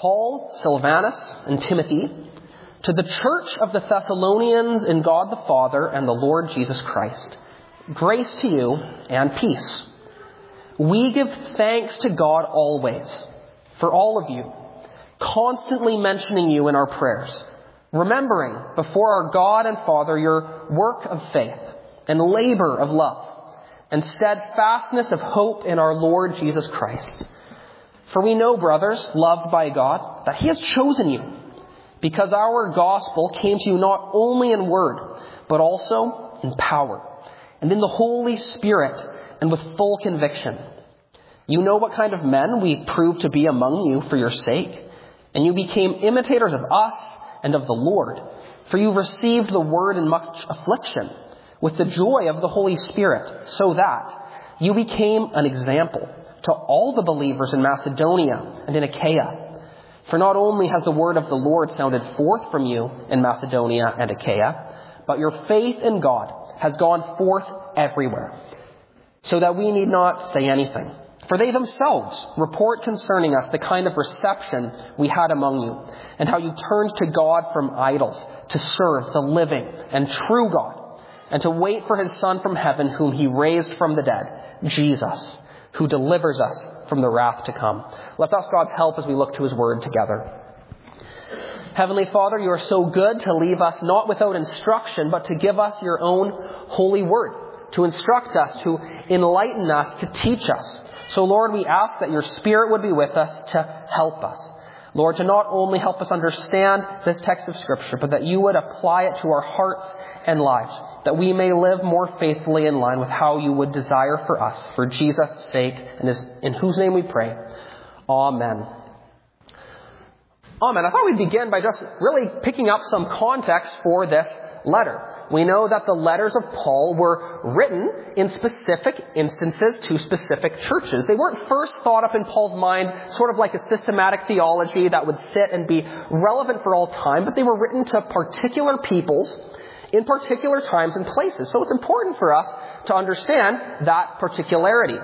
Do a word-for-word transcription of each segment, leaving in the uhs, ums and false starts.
Paul, Silvanus, and Timothy, to the church of the Thessalonians in God the Father and the Lord Jesus Christ, grace to you and peace. We give thanks to God always for all of you, constantly mentioning you in our prayers, remembering before our God and Father your work of faith and labor of love and steadfastness of hope in our Lord Jesus Christ. For we know, brothers, loved by God, that He has chosen you, because our gospel came to you not only in word, but also in power, and in the Holy Spirit, and with full conviction. You know what kind of men we proved to be among you for your sake, and you became imitators of us and of the Lord, for you received the word in much affliction, with the joy of the Holy Spirit, so that you became an example to all the believers in Macedonia and in Achaia. For not only has the word of the Lord sounded forth from you in Macedonia and Achaia, but your faith in God has gone forth everywhere, so that we need not say anything. For they themselves report concerning us the kind of reception we had among you, and how you turned to God from idols to serve the living and true God, and to wait for His Son from heaven, whom He raised from the dead, Jesus, who delivers us from the wrath to come. Let's ask God's help as we look to His word together. Heavenly Father, you are so good to leave us not without instruction, but to give us your own holy word, to instruct us, to enlighten us, to teach us. So Lord, we ask that your Spirit would be with us to help us. Lord, to not only help us understand this text of Scripture, but that you would apply it to our hearts and lives, that we may live more faithfully in line with how you would desire for us, for Jesus' sake, and in whose name we pray. Amen. Amen. I thought we'd begin by just really picking up some context for this letter. We know that the letters of Paul were written in specific instances to specific churches. They weren't first thought up in Paul's mind sort of like a systematic theology that would sit and be relevant for all time, but they were written to particular peoples in particular times and places. So it's important for us to understand that particularity.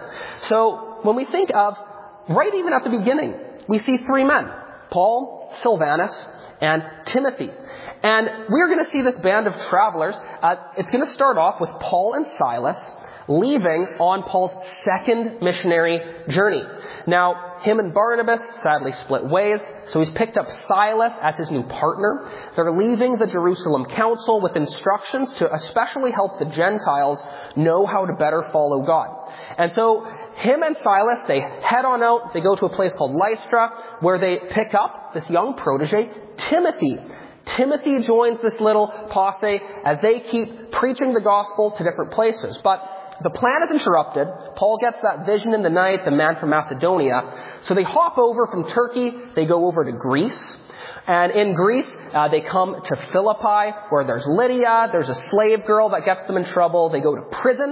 So when we think of, right even at the beginning, we see three men, Paul, Silvanus, and Timothy. And we're going to see this band of travelers. Uh, it's going to start off with Paul and Silas leaving on Paul's second missionary journey. Now, him and Barnabas sadly split ways, so he's picked up Silas as his new partner. They're leaving the Jerusalem council with instructions to especially help the Gentiles know how to better follow God. And so him and Silas, they head on out. They go to a place called Lystra, where they pick up this young protege, Timothy. Timothy joins this little posse as they keep preaching the gospel to different places. But the plan is interrupted. Paul gets that vision in the night, the man from Macedonia. So they hop over from Turkey. They go over to Greece. And in Greece, uh, they come to Philippi, where there's Lydia. There's a slave girl that gets them in trouble. They go to prison.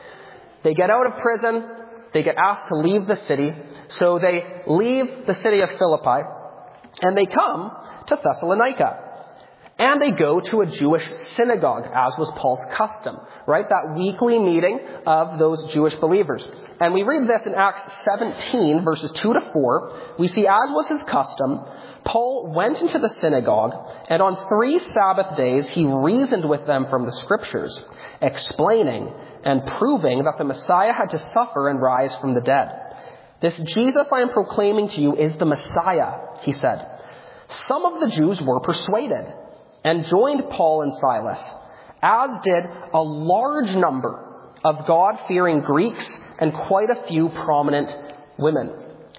They get out of prison. They get asked to leave the city. So they leave the city of Philippi, and they come to Thessalonica. And they go to a Jewish synagogue, as was Paul's custom, right? That weekly meeting of those Jewish believers. And we read this in Acts seventeen, verses two to four. We see, as was his custom, Paul went into the synagogue, and on three Sabbath days he reasoned with them from the Scriptures, explaining and proving that the Messiah had to suffer and rise from the dead. This Jesus I am proclaiming to you is the Messiah, he said. Some of the Jews were persuaded and joined Paul and Silas, as did a large number of God-fearing Greeks and quite a few prominent women.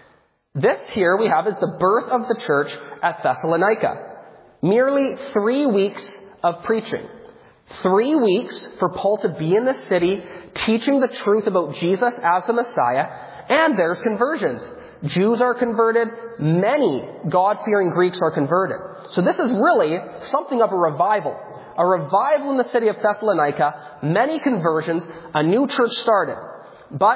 This here we have is the birth of the church at Thessalonica. Merely three weeks of preaching. Three weeks for Paul to be in the city, teaching the truth about Jesus as the Messiah, and there's conversions. Jews are converted. Many God-fearing Greeks are converted. So this is really something of a revival. A revival in the city of Thessalonica. Many conversions. A new church started. But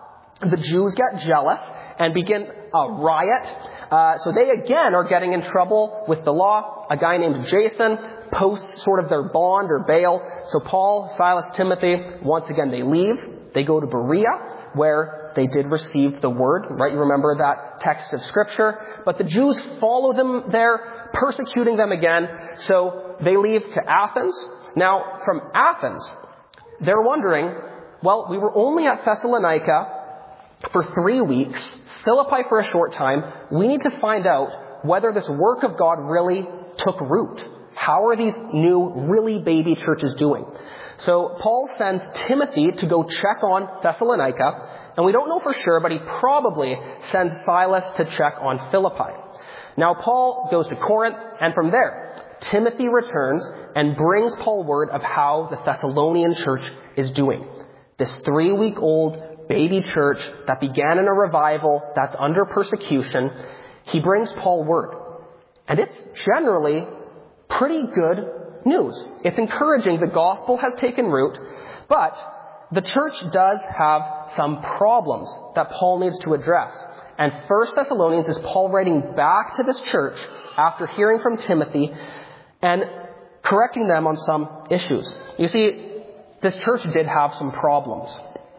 the Jews get jealous and begin a riot. Uh, so they again are getting in trouble with the law. A guy named Jason posts sort of their bond or bail. So Paul, Silas, Timothy, once again they leave. They go to Berea, where they did receive the word, right? You remember that text of Scripture. But the Jews follow them there, persecuting them again. So they leave to Athens. Now, from Athens, they're wondering, well, we were only at Thessalonica for three weeks, Philippi for a short time. We need to find out whether this work of God really took root. How are these new, really baby churches doing? So Paul sends Timothy to go check on Thessalonica, and we don't know for sure, but he probably sends Silas to check on Philippi. Now Paul goes to Corinth, and from there, Timothy returns and brings Paul word of how the Thessalonian church is doing. This three-week-old baby church that began in a revival that's under persecution, he brings Paul word. And it's generally pretty good news. It's encouraging. The gospel has taken root, but the church does have some problems that Paul needs to address. And First Thessalonians is Paul writing back to this church after hearing from Timothy and correcting them on some issues. You see, this church did have some problems.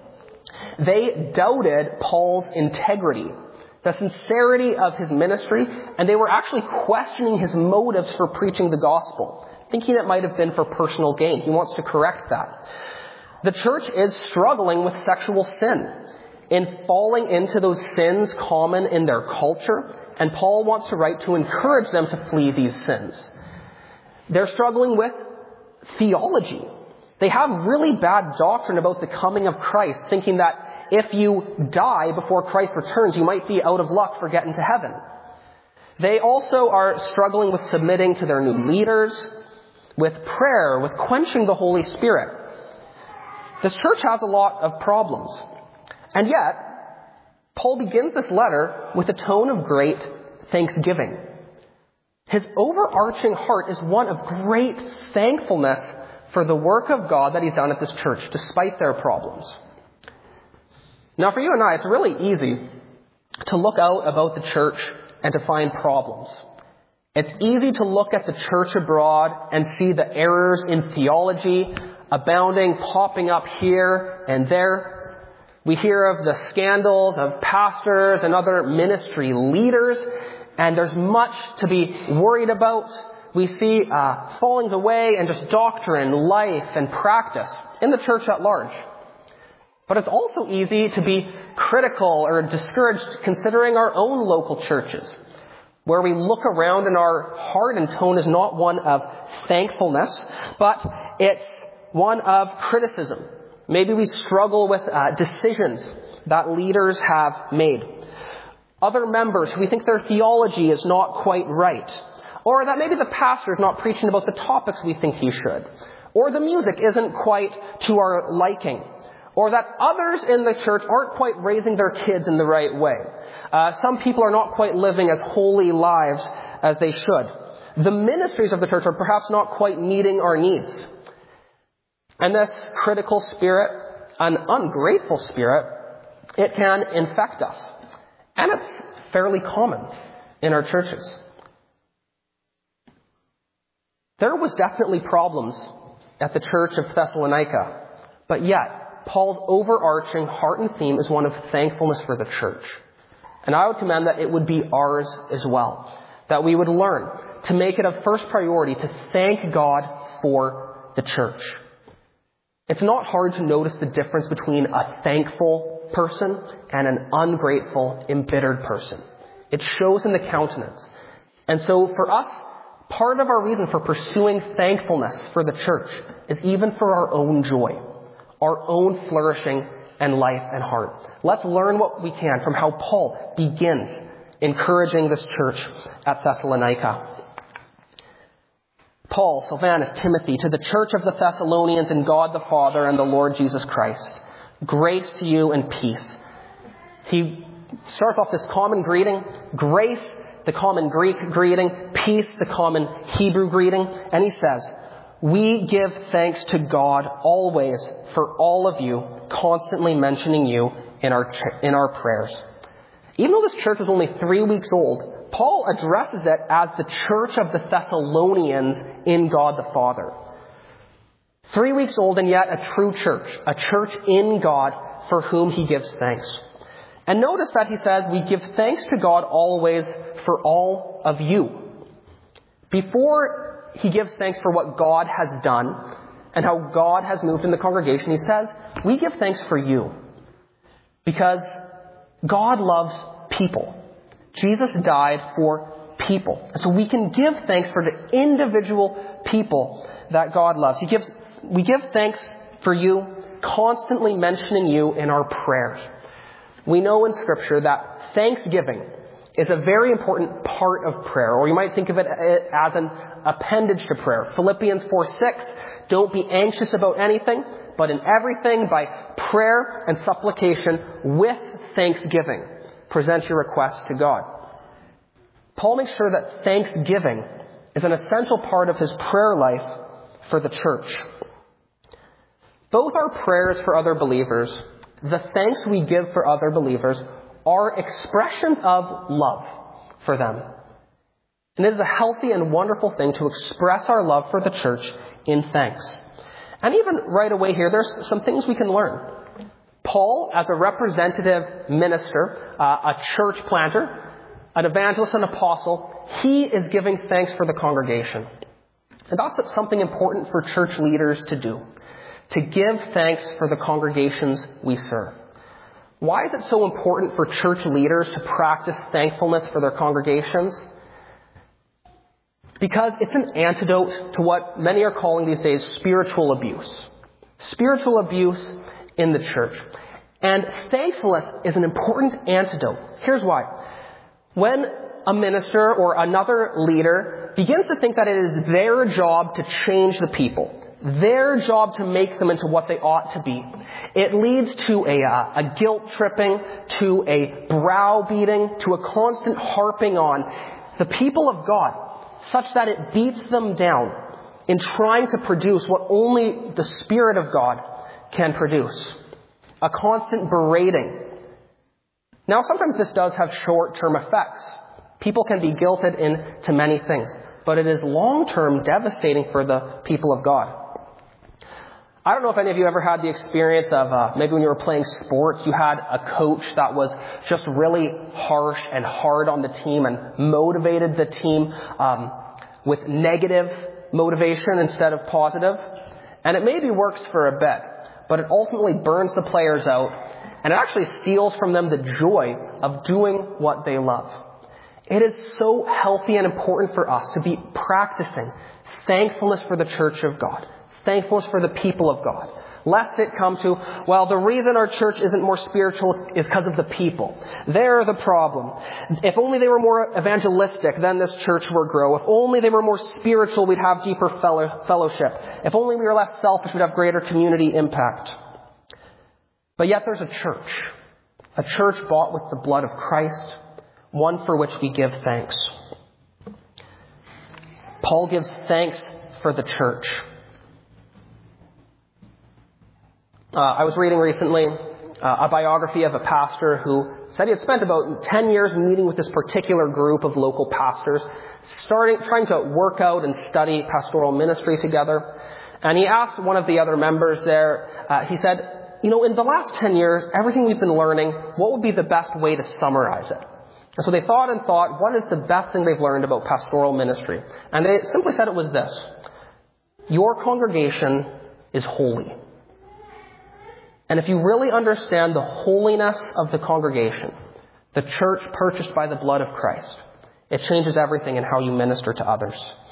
They doubted Paul's integrity, the sincerity of his ministry, and they were actually questioning his motives for preaching the gospel, thinking it might have been for personal gain. He wants to correct that. The church is struggling with sexual sin, in falling into those sins common in their culture, and Paul wants to write to encourage them to flee these sins. They're struggling with theology. They have really bad doctrine about the coming of Christ, thinking that if you die before Christ returns, you might be out of luck for getting to heaven. They also are struggling with submitting to their new leaders, with prayer, with quenching the Holy Spirit. This church has a lot of problems. And yet, Paul begins this letter with a tone of great thanksgiving. His overarching heart is one of great thankfulness for the work of God that he's done at this church, despite their problems. Now, for you and I, it's really easy to look out about the church and to find problems. It's easy to look at the church abroad and see the errors in theology abounding, popping up here and there. We hear of the scandals of pastors and other ministry leaders, and there's much to be worried about. We see uh, fallings away and just doctrine, life, and practice in the church at large. But it's also easy to be critical or discouraged considering our own local churches, where we look around and our heart and tone is not one of thankfulness, but it's one of criticism. Maybe we struggle with uh, decisions that leaders have made. Other members who we think their theology is not quite right. Or that maybe the pastor is not preaching about the topics we think he should. Or the music isn't quite to our liking. Or that others in the church aren't quite raising their kids in the right way. Uh, some people are not quite living as holy lives as they should. The ministries of the church are perhaps not quite meeting our needs. And this critical spirit, an ungrateful spirit, it can infect us. And it's fairly common in our churches. There was definitely problems at the church of Thessalonica, but yet Paul's overarching heart and theme is one of thankfulness for the church. And I would commend that it would be ours as well, that we would learn to make it a first priority to thank God for the church. It's not hard to notice the difference between a thankful person and an ungrateful, embittered person. It shows in the countenance. And so for us, part of our reason for pursuing thankfulness for the church is even for our own joy, our own flourishing and life and heart. Let's learn what we can from how Paul begins encouraging this church at Thessalonica. Paul, Silvanus, Timothy, to the church of the Thessalonians in God the Father and the Lord Jesus Christ. Grace to you and peace. He starts off this common greeting. Grace, the common Greek greeting. Peace, the common Hebrew greeting. And he says, we give thanks to God always for all of you, constantly mentioning you in our in our prayers. Even though this church was only three weeks old, Paul addresses it as the church of the Thessalonians in God the Father. Three weeks old and yet a true church, a church in God for whom he gives thanks. And notice that he says, we give thanks to God always for all of you. Before he gives thanks for what God has done and how God has moved in the congregation, he says, we give thanks for you. Because God loves people. Jesus died for people. And so we can give thanks for the individual people that God loves. He gives, we give thanks for you, constantly mentioning you in our prayers. We know in Scripture that thanksgiving is a very important part of prayer, or you might think of it as an appendage to prayer. Philippians four six, don't be anxious about anything, but in everything by prayer and supplication with thanksgiving, present your requests to God. Paul makes sure that thanksgiving is an essential part of his prayer life for the church. Both our prayers for other believers, the thanks we give for other believers, are expressions of love for them. And it is a healthy and wonderful thing to express our love for the church in thanks. And even right away here, there's some things we can learn. Paul, as a representative minister, uh, a church planter, an evangelist and apostle, he is giving thanks for the congregation. And that's something important for church leaders to do, to give thanks for the congregations we serve. Why is it so important for church leaders to practice thankfulness for their congregations? Because it's an antidote to what many are calling these days spiritual abuse. Spiritual abuse in the church. And thankfulness is an important antidote. Here's why. When a minister or another leader begins to think that it is their job to change the people, their job to make them into what they ought to be, it leads to a, uh, a guilt-tripping, to a browbeating, to a constant harping on the people of God, such that it beats them down in trying to produce what only the Spirit of God can produce. A constant berating. Now, sometimes this does have short-term effects. People can be guilted into many things, but it is long-term devastating for the people of God. I don't know if any of you ever had the experience of uh, maybe when you were playing sports, you had a coach that was just really harsh and hard on the team and motivated the team um, with negative motivation instead of positive. And it maybe works for a bit, but it ultimately burns the players out, and it actually steals from them the joy of doing what they love. It is so healthy and important for us to be practicing thankfulness for the church of God. Thankfulness for the people of God. Lest it come to, well, the reason our church isn't more spiritual is because of the people. They're the problem. If only they were more evangelistic, then this church would grow. If only they were more spiritual, we'd have deeper fellow, fellowship. If only we were less selfish, we'd have greater community impact. But yet there's a church. A church bought with the blood of Christ. One for which we give thanks. Paul gives thanks for the church. Uh, I was reading recently uh, a biography of a pastor who said he had spent about ten years meeting with this particular group of local pastors, starting, trying to work out and study pastoral ministry together. And he asked one of the other members there, uh, he said, you know, in the last ten years, everything we've been learning, what would be the best way to summarize it? And so they thought and thought, what is the best thing they've learned about pastoral ministry? And they simply said it was this: your congregation is holy. And if you really understand the holiness of the congregation, the church purchased by the blood of Christ, it changes everything in how you minister to others.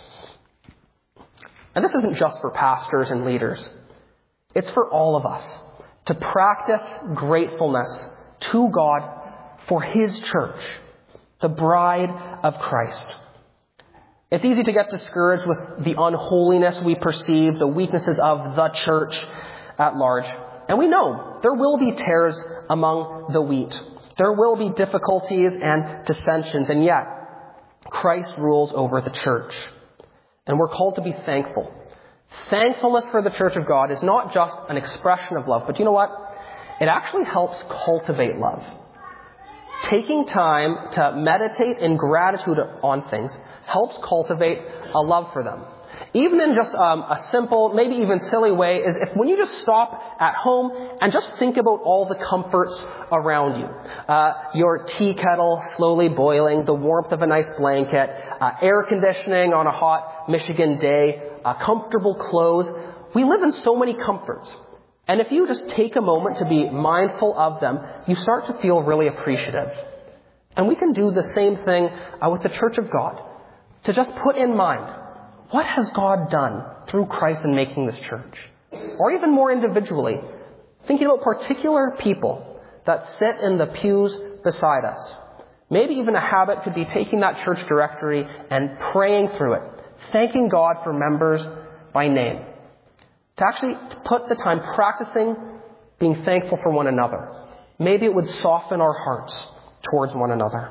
And this isn't just for pastors and leaders. It's for all of us to practice gratefulness to God for His church, the bride of Christ. It's easy to get discouraged with the unholiness we perceive, the weaknesses of the church at large. And we know there will be tares among the wheat. There will be difficulties and dissensions, and yet Christ rules over the church. And we're called to be thankful. Thankfulness for the church of God is not just an expression of love, but you know what? It actually helps cultivate love. Taking time to meditate in gratitude on things helps cultivate a love for them. Even in just um, a simple, maybe even silly way, is if when you just stop at home and just think about all the comforts around you. Uh, your tea kettle slowly boiling, the warmth of a nice blanket, uh, air conditioning on a hot Michigan day, uh, comfortable clothes. We live in so many comforts. And if you just take a moment to be mindful of them, you start to feel really appreciative. And we can do the same thing uh, with the Church of God. To just put in mind, what has God done through Christ in making this church? Or even more individually, thinking about particular people that sit in the pews beside us. Maybe even a habit could be taking that church directory and praying through it, thanking God for members by name. To actually put the time practicing being thankful for one another. Maybe it would soften our hearts towards one another.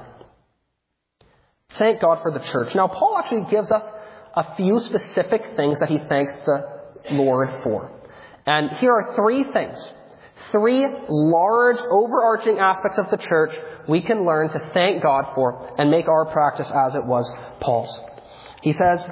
Thank God for the church. Now, Paul actually gives us a few specific things that he thanks the Lord for. And here are three things. Three large, overarching aspects of the church we can learn to thank God for and make our practice as it was Paul's. He says,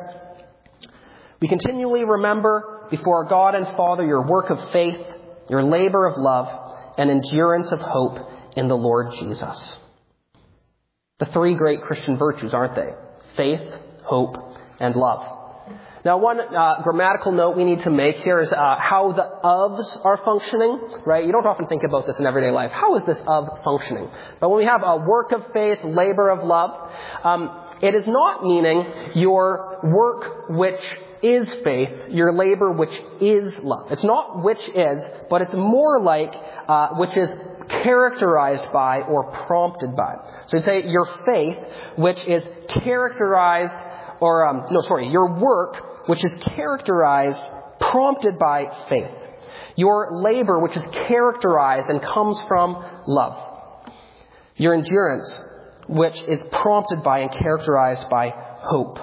we continually remember before our God and Father your work of faith, your labor of love, and endurance of hope in the Lord Jesus. The three great Christian virtues, aren't they? Faith, hope, and love. Now, one uh, grammatical note we need to make here is uh, how the ofs are functioning, right? You don't often think about this in everyday life. How is this of functioning? But when we have a work of faith, labor of love, um, it is not meaning your work which is faith, your labor which is love. It's not which is, but it's more like uh, which is characterized by or prompted by. So you say your faith, which is characterized, or um, no, sorry, your work, which is characterized, prompted by faith. Your labor, which is characterized and comes from love. Your endurance, which is prompted by and characterized by hope.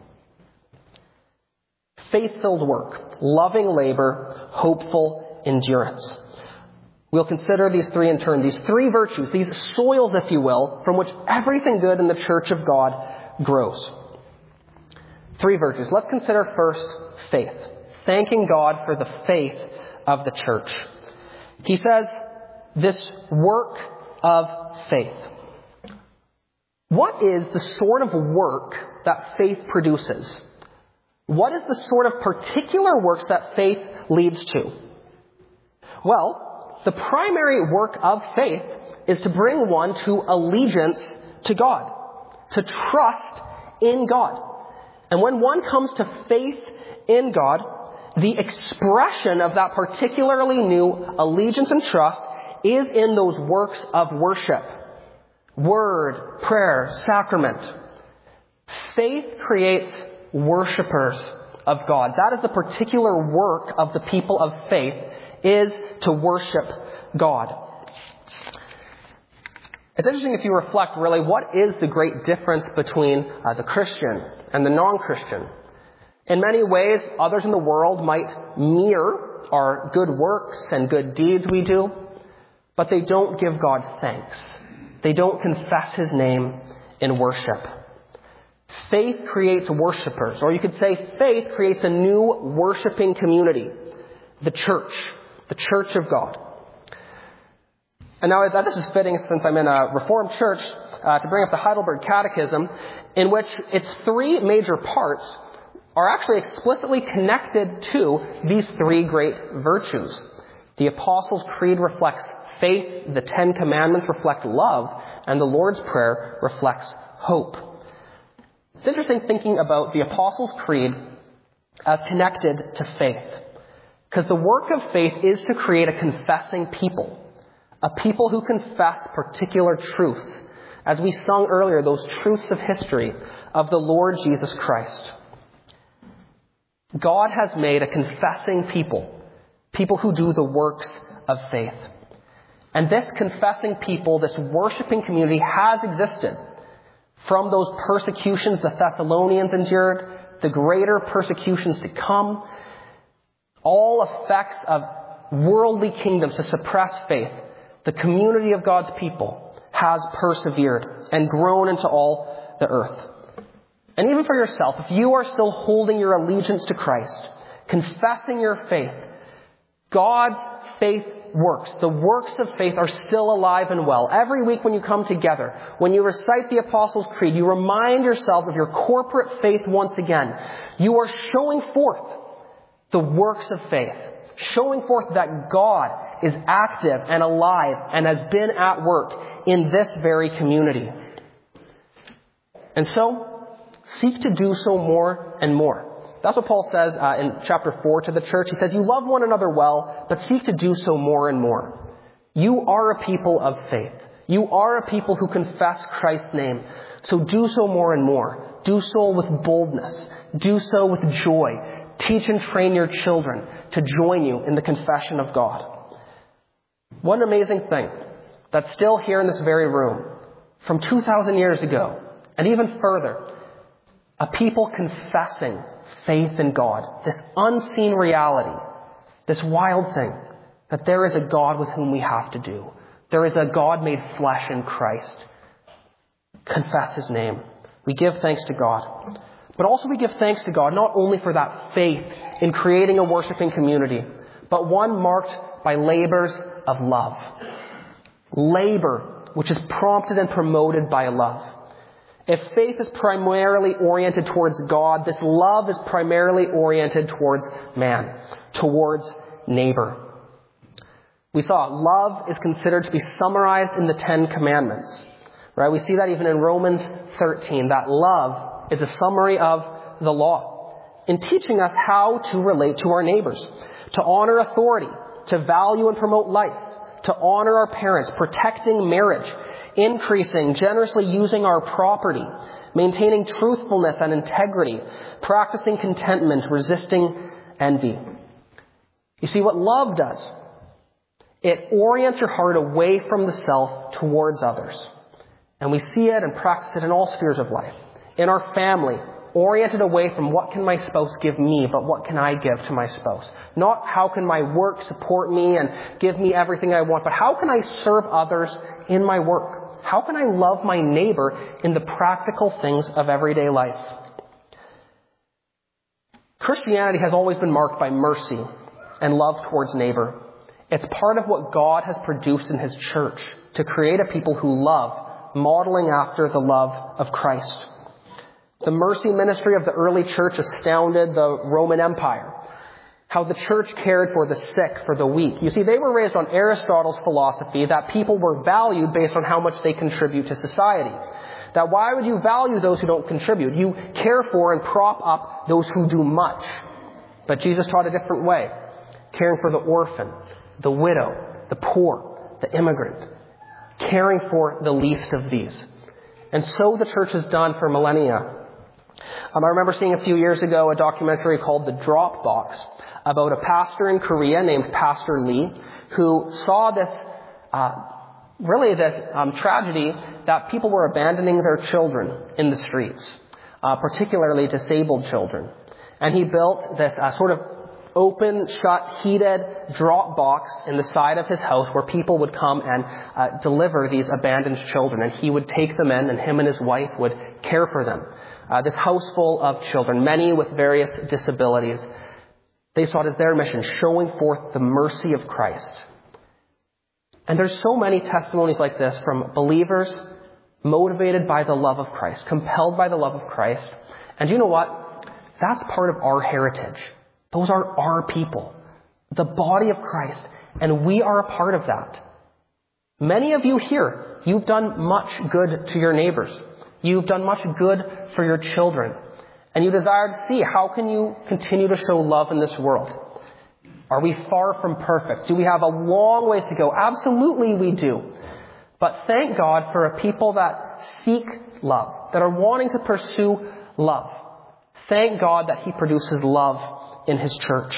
Faith-filled work, loving labor, hopeful endurance. We'll consider these three in turn, these three virtues, these soils, if you will, from which everything good in the church of God grows. Three virtues. Let's consider first faith. Thanking God for the faith of the church. He says, this work of faith. What is the sort of work that faith produces? What is the sort of particular works that faith leads to? Well, the primary work of faith is to bring one to allegiance to God, to trust in God. And when one comes to faith in God, the expression of that particularly new allegiance and trust is in those works of worship. Word, prayer, sacrament. Faith creates worshipers of God. That is the particular work of the people of faith, is to worship God. It's interesting if you reflect, really, what is the great difference between uh, the Christian and the non-Christian? In many ways, others in the world might mirror our good works and good deeds we do, but they don't give God thanks. They don't confess His name in worship. Faith creates worshipers, or you could say faith creates a new worshiping community, the church, the church of God. And now this is fitting since I'm in a Reformed church uh, to bring up the Heidelberg Catechism, in which its three major parts are actually explicitly connected to these three great virtues. The Apostles' Creed reflects faith, the Ten Commandments reflect love, and the Lord's Prayer reflects hope. It's interesting thinking about the Apostles' Creed as connected to faith, because the work of faith is to create a confessing people. A people who confess particular truths, as we sung earlier, those truths of history of the Lord Jesus Christ. God has made a confessing people, people who do the works of faith. And this confessing people, this worshiping community has existed from those persecutions the Thessalonians endured, the greater persecutions to come, all effects of worldly kingdoms to suppress faith. The community of God's people has persevered and grown into all the earth. And even for yourself, if you are still holding your allegiance to Christ, confessing your faith, God's faith works. The works of faith are still alive and well. Every week when you come together, when you recite the Apostles' Creed, you remind yourselves of your corporate faith once again. You are showing forth the works of faith, showing forth that God is active and alive and has been at work in this very community. And so, seek to do so more and more. That's what Paul says uh, in chapter four to the church. He says, you love one another well, but seek to do so more and more. You are a people of faith. You are a people who confess Christ's name. So do so more and more. Do so with boldness. Do so with joy. Teach and train your children to join you in the confession of God. What an amazing thing that still here in this very room, from two thousand years ago, and even further, a people confessing faith in God, this unseen reality, this wild thing, that there is a God with whom we have to do. There is a God made flesh in Christ. Confess His name. We give thanks to God. But also we give thanks to God not only for that faith in creating a worshiping community, but one marked by labors of love. Labor, which is prompted and promoted by love. If faith is primarily oriented towards God, this love is primarily oriented towards man, towards neighbor. We saw love is considered to be summarized in the Ten Commandments. Right? We see that even in Romans thirteen, that love is a summary of the law in teaching us how to relate to our neighbors, to honor authority, to value and promote life, to honor our parents, protecting marriage, increasing, generously using our property, maintaining truthfulness and integrity, practicing contentment, resisting envy. You see, what love does, it orients your heart away from the self towards others. And we see it and practice it in all spheres of life. In our family, oriented away from what can my spouse give me, but what can I give to my spouse. Not how can my work support me and give me everything I want, but how can I serve others in my work? How can I love my neighbor in the practical things of everyday life? Christianity has always been marked by mercy and love towards neighbor. It's part of what God has produced in His church to create a people who love, modeling after the love of Christ. The mercy ministry of the early church astounded the Roman Empire. How the church cared for the sick, for the weak. You see, they were raised on Aristotle's philosophy that people were valued based on how much they contribute to society. That why would you value those who don't contribute? You care for and prop up those who do much. But Jesus taught a different way. Caring for the orphan, the widow, the poor, the immigrant. Caring for the least of these. And so the church has done for millennia. Um, I remember seeing a few years ago a documentary called The Drop Box about a pastor in Korea named Pastor Lee who saw this, uh, really this um, tragedy that people were abandoning their children in the streets, uh, particularly disabled children. And he built this uh, sort of open, shut, heated drop box in the side of his house where people would come and uh, deliver these abandoned children. And he would take them in, and him and his wife would care for them. Uh, this house full of children, many with various disabilities. They saw it as their mission, showing forth the mercy of Christ. And there's so many testimonies like this from believers motivated by the love of Christ, compelled by the love of Christ. And you know what? That's part of our heritage. Those are our people, the body of Christ, and we are a part of that. Many of you here, you've done much good to your neighbors. You've done much good for your children. And you desire to see how can you continue to show love in this world. Are we far from perfect? Do we have a long ways to go? Absolutely we do. But thank God for a people that seek love, that are wanting to pursue love. Thank God that He produces love in His church.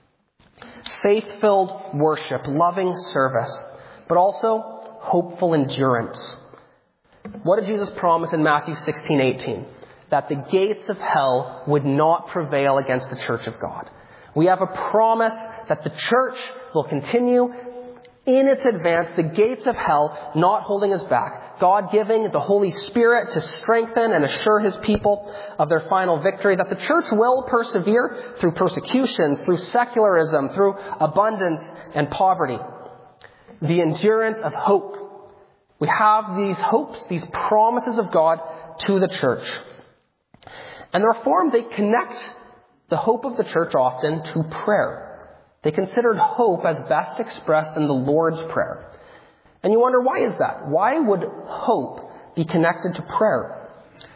Faith-filled worship, loving service, but also hopeful endurance. What did Jesus promise in Matthew sixteen eighteen? That the gates of hell would not prevail against the church of God. We have a promise that the church will continue in its advance, the gates of hell not holding us back. God giving the Holy Spirit to strengthen and assure his people of their final victory, that the church will persevere through persecutions, through secularism, through abundance and poverty. The endurance of hope. We have these hopes, these promises of God to the church. And the Reformed, they connect the hope of the church often to prayer. They considered hope as best expressed in the Lord's Prayer. And you wonder, why is that? Why would hope be connected to prayer?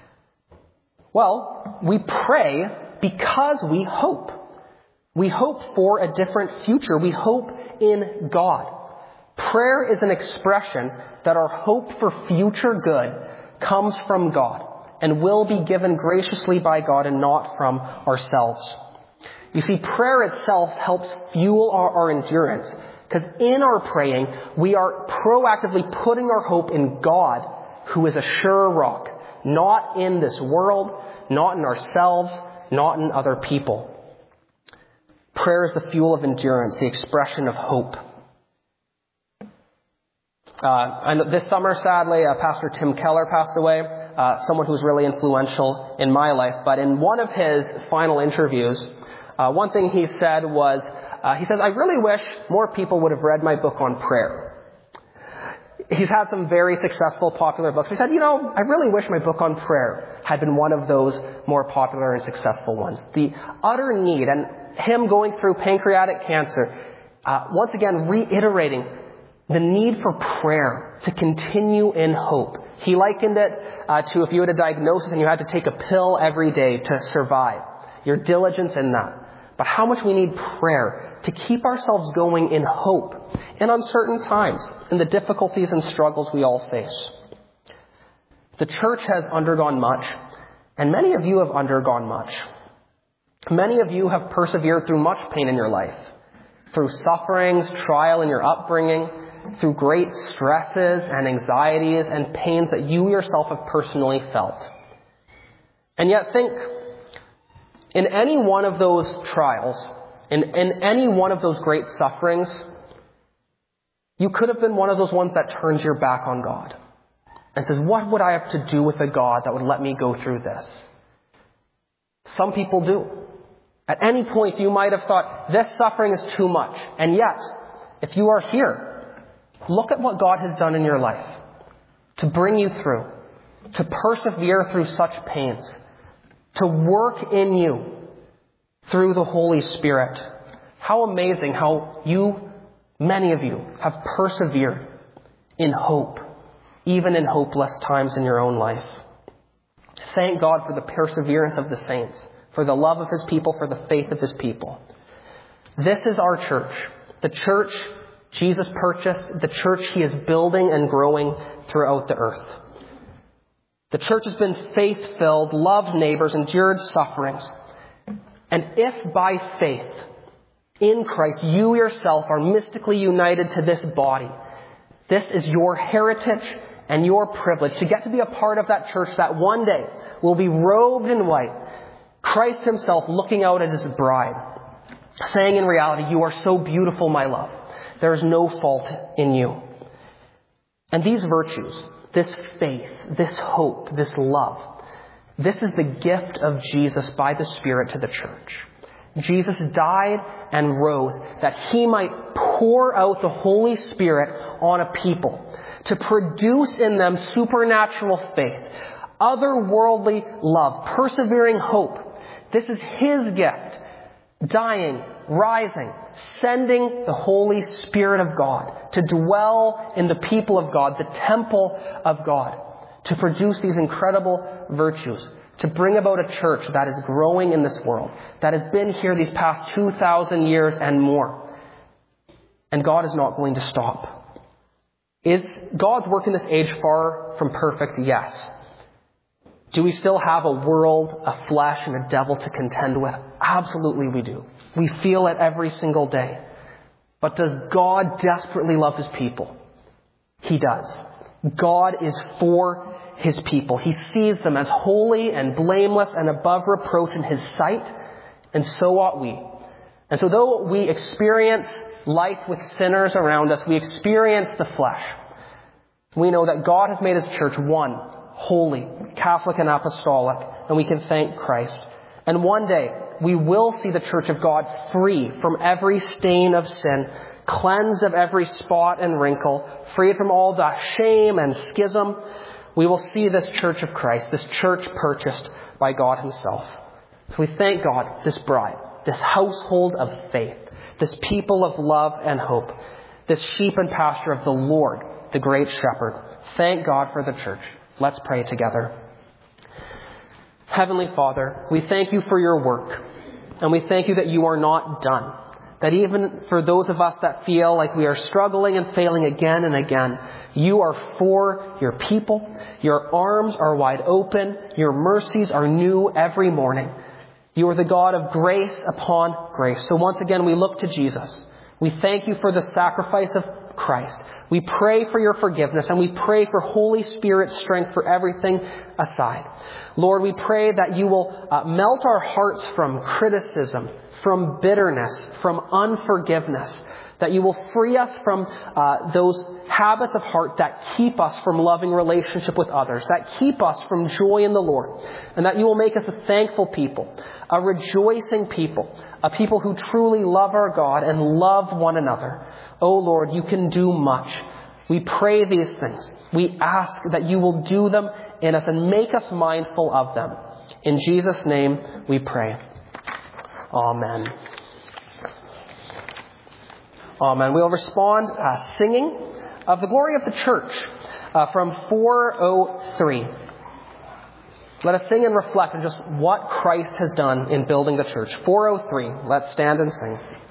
Well, we pray because we hope. We hope for a different future. We hope in God. Prayer is an expression that our hope for future good comes from God and will be given graciously by God and not from ourselves. You see, prayer itself helps fuel our, our endurance, because in our praying, we are proactively putting our hope in God, who is a sure rock, not in this world, not in ourselves, not in other people. Prayer is the fuel of endurance, the expression of hope. Uh, I know this summer, sadly, uh, Pastor Tim Keller passed away, uh, someone who was really influential in my life. But in one of his final interviews, Uh, one thing he said was, uh, he says, I really wish more people would have read my book on prayer. He's had some very successful, popular books. He said, you know, I really wish my book on prayer had been one of those more popular and successful ones. The utter need, and him going through pancreatic cancer, uh, once again reiterating the need for prayer to continue in hope. He likened it uh, to if you had a diagnosis and you had to take a pill every day to survive. Your diligence in that. But how much we need prayer to keep ourselves going in hope in uncertain times, in the difficulties and struggles we all face. The church has undergone much, and many of you have undergone much. Many of you have persevered through much pain in your life, through sufferings, trial in your upbringing, through great stresses and anxieties and pains that you yourself have personally felt. And yet think, in any one of those trials, in, in any one of those great sufferings, you could have been one of those ones that turns your back on God and says, what would I have to do with a God that would let me go through this? Some people do. At any point, you might have thought, this suffering is too much. And yet, if you are here, look at what God has done in your life to bring you through, to persevere through such pains, to work in you through the Holy Spirit. How amazing how you, many of you, have persevered in hope, even in hopeless times in your own life. Thank God for the perseverance of the saints, for the love of his people, for the faith of his people. This is our church, the church Jesus purchased, the church he is building and growing throughout the earth. The church has been faith-filled, loved neighbors, endured sufferings. And if by faith in Christ you yourself are mystically united to this body, this is your heritage and your privilege to get to be a part of that church that one day will be robed in white, Christ himself looking out at his bride, saying in reality, you are so beautiful, my love. There is no fault in you. And these virtues, this faith, this hope, this love, this is the gift of Jesus by the Spirit to the church. Jesus died and rose that he might pour out the Holy Spirit on a people to produce in them supernatural faith, otherworldly love, persevering hope. This is his gift, dying, rising, sending the Holy Spirit of God to dwell in the people of God, the temple of God, to produce these incredible virtues, to bring about a church that is growing in this world, that has been here these past two thousand years and more. And God is not going to stop. Is God's work in this age far from perfect? Yes. Do we still have a world, a flesh, and a devil to contend with? Absolutely we do. We feel it every single day. But does God desperately love his people? He does. God is for his people. He sees them as holy and blameless and above reproach in his sight, and so ought we. And so though we experience life with sinners around us, we experience the flesh. We know that God has made His church one, holy, Catholic and apostolic, and we can thank Christ. And one day, we will see the church of God free from every stain of sin, cleansed of every spot and wrinkle, freed from all the shame and schism. We will see this church of Christ, this church purchased by God Himself. So we thank God, this bride, this household of faith, this people of love and hope, this sheep and pasture of the Lord, the great shepherd. Thank God for the church. Let's pray together. Heavenly Father, we thank You for Your work, and we thank You that You are not done. That even for those of us that feel like we are struggling and failing again and again, You are for Your people. Your arms are wide open. Your mercies are new every morning. You are the God of grace upon grace. So once again, we look to Jesus. We thank You for the sacrifice of Christ. We pray for Your forgiveness, and we pray for Holy Spirit strength for everything aside. Lord, we pray that You will uh, melt our hearts from criticism, from bitterness, from unforgiveness, that You will free us from uh, those habits of heart that keep us from loving relationship with others, that keep us from joy in the Lord, and that You will make us a thankful people, a rejoicing people, a people who truly love our God and love one another. Oh Lord, You can do much. We pray these things. We ask that You will do them in us and make us mindful of them. In Jesus' name we pray. Amen. Amen. We'll respond uh, singing of the glory of the church uh, from four oh three. Let us sing and reflect on just what Christ has done in building the church. four oh three. Let's stand and sing.